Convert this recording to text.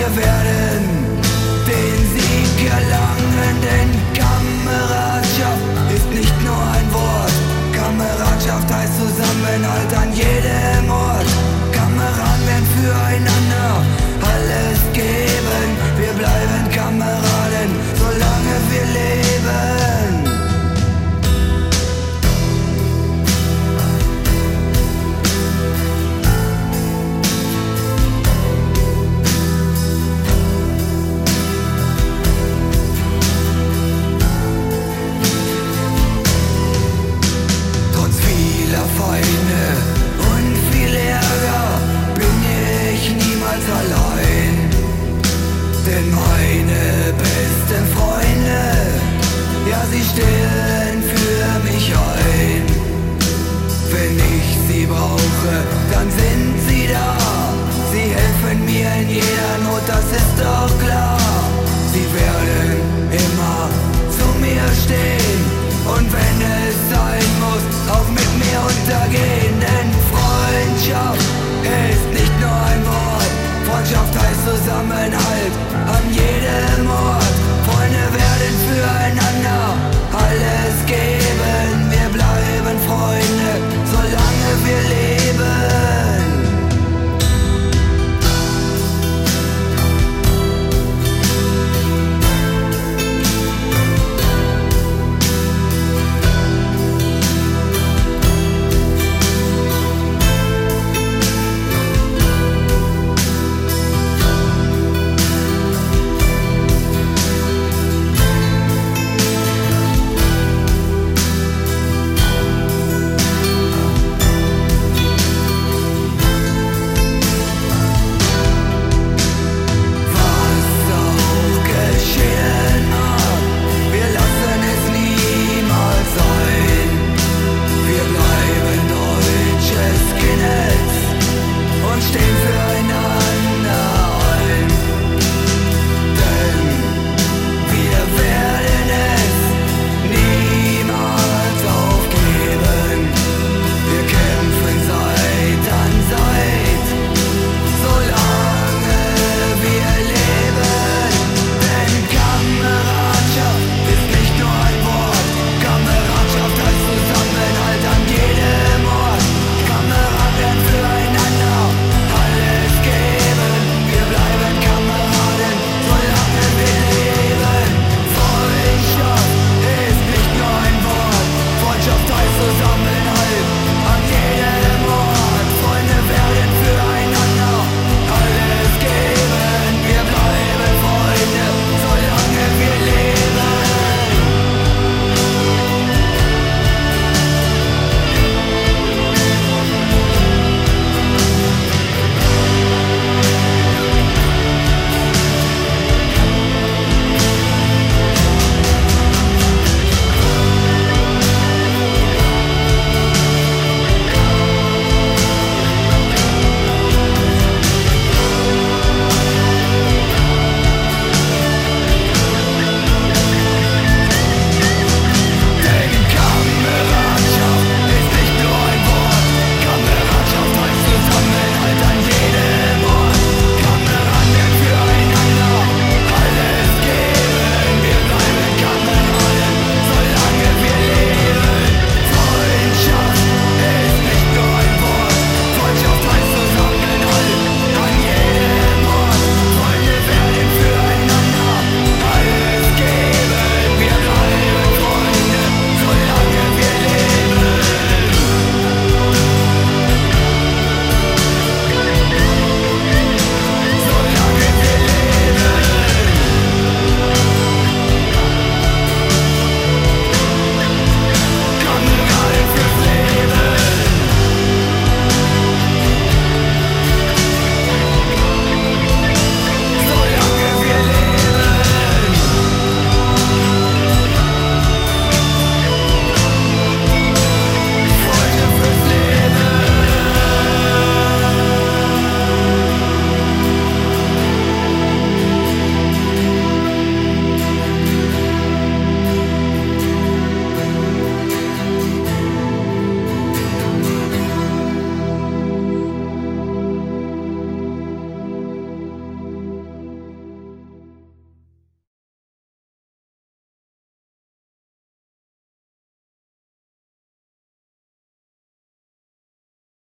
wir werden den Sieg erlangen, denn Kameradschaft ist nicht nur ein Wort. Kameradschaft heißt Zusammenhalt an jedem Ort. Kameraden werden füreinander alles geben. Wir bleiben Kameraden, solange wir leben. Feinde und viel Ärger bin ich niemals allein, denn meine besten Freunde, ja, sie stehen für mich ein. Wenn ich sie brauche, dann sind sie da. Sie helfen mir in jeder Not, das ist doch klar. Sie werden immer zu mir stehen, und wenn